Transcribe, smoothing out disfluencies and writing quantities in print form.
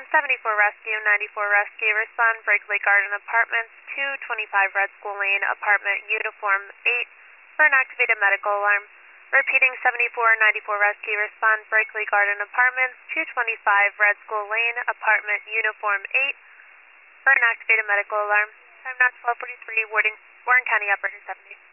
74 Rescue, 94 Rescue, respond Berkeley Garden Apartments, 225 Red School Lane, apartment uniform 8, for an activated medical alarm. Repeating 74, 94 Rescue, respond Berkeley Garden Apartments, 225 Red School Lane, apartment uniform 8, for an activated medical alarm. Time now 12:43, Warren County Operator 70.